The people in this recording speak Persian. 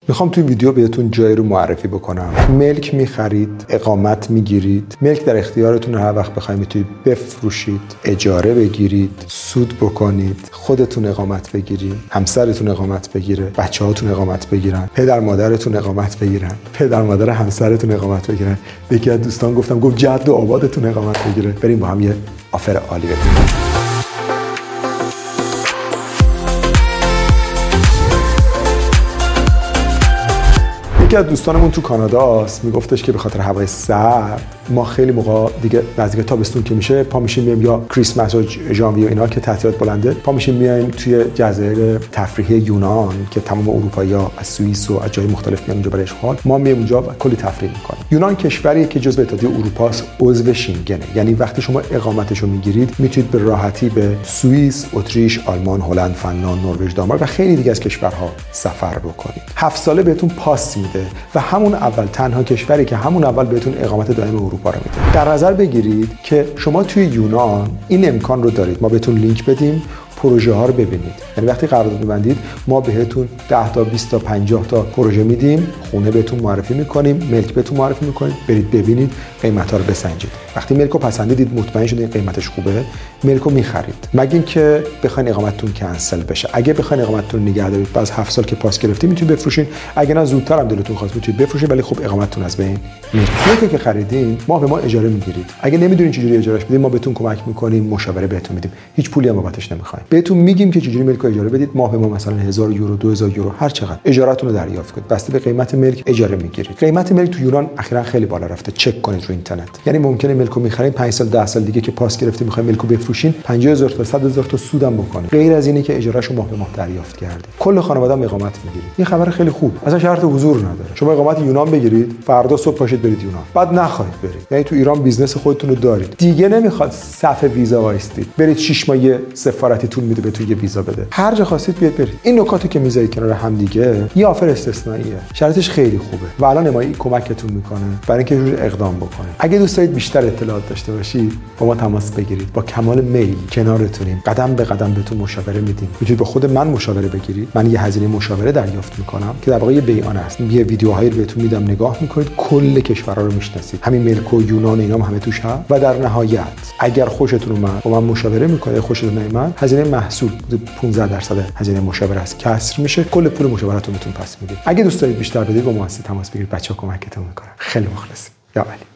میخوام تو این ویدیو بهتون جایی رو معرفی بکنم. ملک میخرید، اقامت میگیرید. ملک در اختیارتون، هر وقت بخواید میتونید بفروشید، اجاره بگیرید، سود بکنید، خودتون اقامت بگیرید، همسرتون اقامت بگیره، بچه‌هاتون اقامت بگیرن، پدر مادرتون اقامت بگیرن، پدر مادر همسرتون اقامت بگیرن. یکی از دوستان گفت جد و آبادتون اقامت بگیره. بریم با هم یه آفر عالی بدیم. یکی از دوستانمون تو کانادا است، میگفتش که به خاطر هوای سرد ما خیلی موقع دیگه نزدیک تابستون که میشه پا میشیم میایم، یا کریسمس و ژانویه اینا که تعطیلات بلنده، پا میشیم میایم توی جزایر تفریحی یونان که تمام اروپایی‌ها از سوئیس و از جای مختلف میان اونجا برای اشغال. ما میایم اونجا و کلی تفریح میکنیم. یونان کشوریه که جزو اتحادیه اروپا است، عضو شنگنه. یعنی وقتی شما اقامتشو میگیرید میتونید به راحتی به سوئیس، اتریش، آلمان، هلند، فنلاند، نروژ، دانمارک و خیلی دیگه از کشورها سفر بکنید. 7 ساله بهتون پاس میده و همون اول تنها کشوری که همون اول بهتون اقامت دائم اروپا رو میده. در نظر بگیرید که شما توی یونان این امکان رو دارید. ما بهتون لینک بدیم، پروژه ها رو ببینید. یعنی وقتی قرارداد می‌بندید ما بهتون 10 تا 20 تا 50 تا پروژه میدیم، خونه بهتون معرفی می‌کنیم، ملک بهتون معرفی می‌کنیم، برید ببینید، قیمت‌ها رو بسنجید. وقتی ملک رو پسندیدید، مطمئن شدید قیمتش خوبه، ملک رو می‌خرید. مگه اینکه بخواید اقامتتون کنسل بشه. اگه بخواید اقامتتون نگه دارید، بعد 7 سال که پاس گرفتید میتونید بفروشین. اگه نه زودتر هم دلتون خواست میتونید بفروشین، ولی خب اقامتتون از بین میره. ملکی که خریدین ما به ما اجاره میگیرید. اگه نمیدونین چجوری اجارهش بدید، ما بهتون کمک می‌کنیم، مشاوره بهتون میدیم. هیچ پولی هم بابتش نمی‌خوایم. بهتون میگیم که چجوری ملک رو اجاره بدید. ماه به ما مثلا 1000 یورو، 2000 یورو، هر چقدر اجارهتون رو دریافت کنید. بسته به قیمت ملک اجاره میگیرید. قیمت ملک تو یونان اخیراً خیلی بالا رفته. چک کنید رو اینترنت. یعنی ممکنه ملک رو می‌خرید 5 سال 10 سال دیگه که پاس گرفتید می‌خواید ملک رو بفروشین، 50000 تا 100000 تا سودم بکنید. غیر از اینه که اجارهش رو ماه به ماه دریافت کردید. کل خانواده هم اقامت میگیرید. این خبر خیلی خوب. اصلا شرط حضور نداره. شما اقامت یونان بگیرید، فردا صبح پاشید برید یونان. بعد نخواهید برید. یعنی تو ایران بیزنس خودتون رو دارید. دیگه نمیخواد صف ویزا وایستید. برید 6 ماه سفارتی طول میده بهتون یه ویزا بده. هر جا خواستید بیاید برید. این نکاتو که میذارید کنار هم دیگه، یه آفر استثنائیه. شرطش خیلی خوبه. و الان نمایی کمکتون میکنه برای اینکه روش اقدام بکنید. اگه دوست دارید بیشتر اطلاعات داشته باشید، با ما تماس بگیرید. با کمال میل کنارتونیم. قدم به قدم بهتون مشاوره میدیم. میتونید با خود من مشاوره بگیرید. من یه هزینه مشاوره دریافت میکنم که در واقع یه بیان است. یه ویدیوهایی رو بهتون میدم، نگاه میکنید، کل کشورها رو میشناسید. همین ملک و یونان اینا هم همه توش هست. و در نهایت اگر خوشتون اومد با من مشاوره میکنید، خوشتون نمیاد، هزینه محصول 15% هزینه مشاوره است کسر میشه. کل پول مشاورهتون بهتون پس میدید. اگه دوست دارید بیشتر بدید با ما تماس بگیرید. بچه‌ها کمکتون میکنن. خیلی مخلصیم. یا علی.